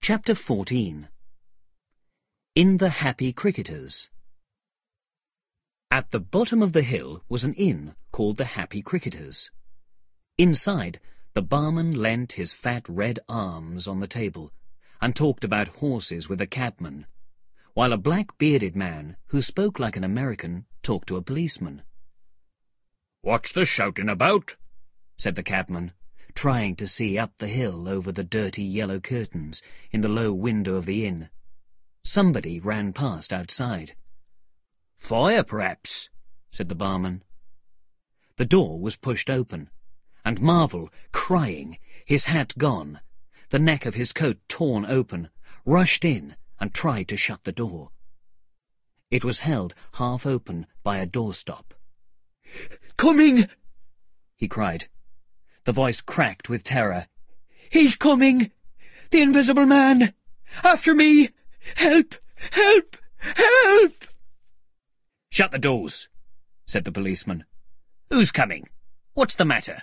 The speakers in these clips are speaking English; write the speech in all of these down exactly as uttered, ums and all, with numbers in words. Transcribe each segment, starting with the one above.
Chapter fourteen. In the Happy Cricketers. At the bottom of the hill was an inn called the Happy Cricketers. Inside, the barman leant his fat red arms on the table and talked about horses with a cabman, while a black-bearded man who spoke like an American talked to a policeman. "What's the shouting about?" said the cabman, trying to see up the hill over the dirty yellow curtains in the low window of the inn. Somebody ran past outside. "Fire, perhaps," said the barman. The door was pushed open, and Marvel, crying, his hat gone, the neck of his coat torn open, rushed in and tried to shut the door. It was held half open by a doorstop. "Coming!" he cried. The voice cracked with terror. "He's coming! The Invisible Man! After me! Help! Help! Help!" "Shut the doors," said the policeman. "Who's coming? What's the matter?"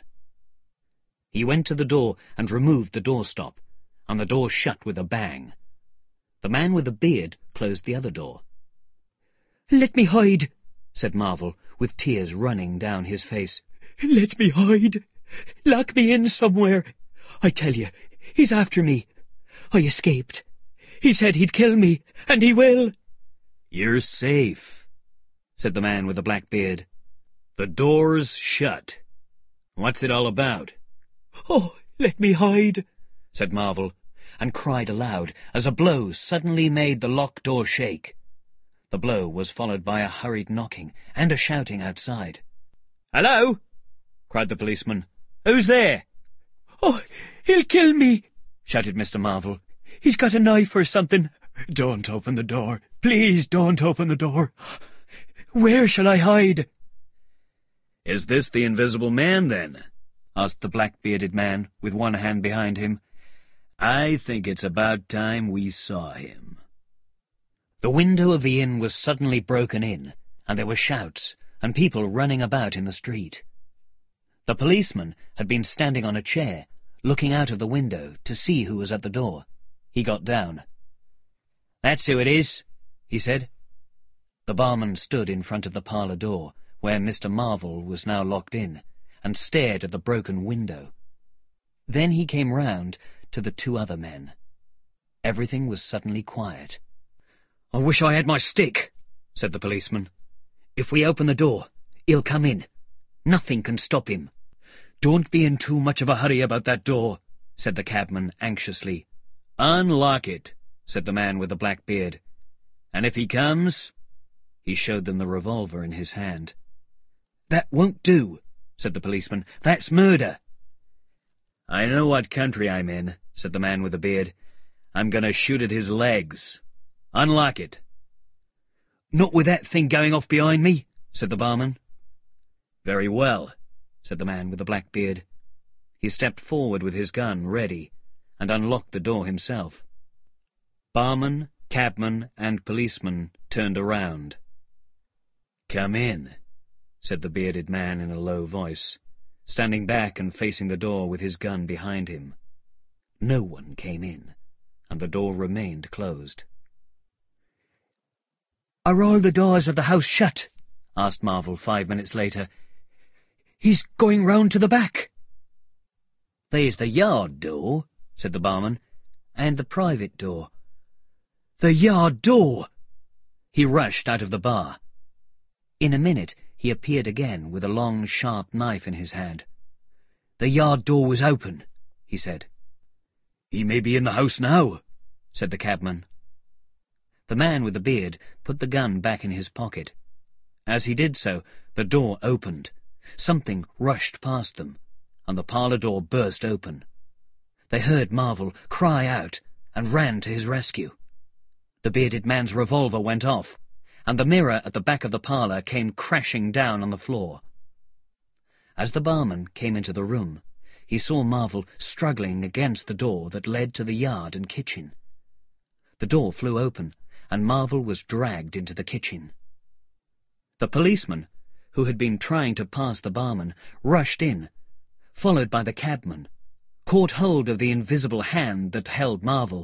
He went to the door and removed the doorstop, and the door shut with a bang. The man with the beard closed the other door. "Let me hide," said Marvel, with tears running down his face. "Let me hide. Lock me in somewhere. I tell you, he's after me. I escaped. He said he'd kill me, and he will." "You're safe," said the man with the black beard. "The door's shut. What's it all about?" "Oh, let me hide," said Marvel, and cried aloud as a blow suddenly made the locked door shake. The blow was followed by a hurried knocking and a shouting outside. "Hello!" cried the policeman. "Who's there?" "Oh, he'll kill me," shouted Mister Marvel. "He's got a knife or something. Don't open the door. Please don't open the door. Where shall I hide?" "Is this the Invisible Man, then?" asked the black-bearded man, with one hand behind him. "I think it's about time we saw him." The window of the inn was suddenly broken in, and there were shouts and people running about in the street. The policeman had been standing on a chair, looking out of the window to see who was at the door. He got down. "That's who it is," he said. The barman stood in front of the parlour door, where Mister Marvel was now locked in, and stared at the broken window. Then he came round to the two other men. Everything was suddenly quiet. "I wish I had my stick," said the policeman. "If we open the door, he'll come in. Nothing can stop him." "Don't be in too much of a hurry about that door," said the cabman anxiously. "Unlock it," said the man with the black beard. "And if he comes—" He showed them the revolver in his hand. "That won't do," said the policeman. "That's murder." "I know what country I'm in," said the man with the beard. "I'm going to shoot at his legs. Unlock it." "Not with that thing going off behind me," said the barman. "Very well," said the man with the black beard. He stepped forward with his gun ready and unlocked the door himself. Barman, cabman, and policeman turned around. "Come in," said the bearded man in a low voice, standing back and facing the door with his gun behind him. No one came in, and the door remained closed. "Are all the doors of the house shut?" asked Marvel five minutes later. "He's going round to the back." "There's the yard door," said the barman, "and the private door." "The yard door!" He rushed out of the bar. In a minute he appeared again with a long, sharp knife in his hand. "The yard door was open," he said. "He may be in the house now," said the cabman. The man with the beard put the gun back in his pocket. As he did so, the door opened. Something rushed past them, and the parlour door burst open. They heard Marvel cry out and ran to his rescue. The bearded man's revolver went off, and the mirror at the back of the parlour came crashing down on the floor. As the barman came into the room, he saw Marvel struggling against the door that led to the yard and kitchen. The door flew open, and Marvel was dragged into the kitchen. The policeman, who had been trying to pass the barman, rushed in, followed by the cabman, caught hold of the invisible hand that held Marvel,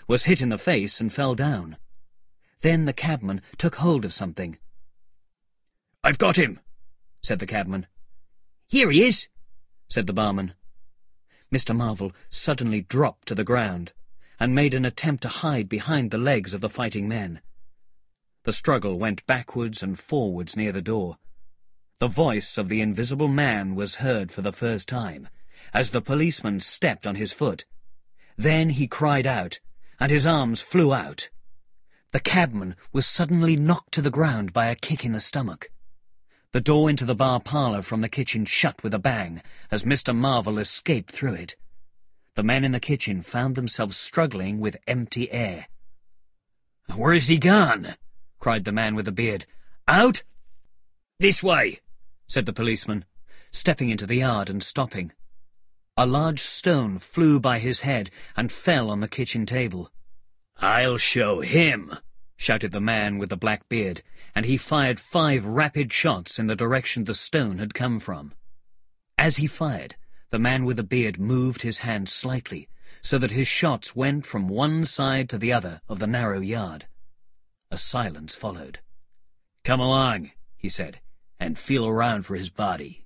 was hit in the face and fell down. Then the cabman took hold of something. "I've got him," said the cabman. "Here he is," said the barman. Mister Marvel suddenly dropped to the ground and made an attempt to hide behind the legs of the fighting men. The struggle went backwards and forwards near the door. The voice of the invisible man was heard for the first time, as the policeman stepped on his foot. Then he cried out, and his arms flew out. The cabman was suddenly knocked to the ground by a kick in the stomach. The door into the bar parlour from the kitchen shut with a bang as Mister Marvel escaped through it. The men in the kitchen found themselves struggling with empty air. "Where's he gone?" cried the man with the beard. "Out?" "This way," said the policeman, stepping into the yard and stopping. A large stone flew by his head and fell on the kitchen table. "I'll show him," shouted the man with the black beard, and he fired five rapid shots in the direction the stone had come from. As he fired, the man with the beard moved his hand slightly, so that his shots went from one side to the other of the narrow yard. A silence followed. "Come along," he said, "and feel around for his body."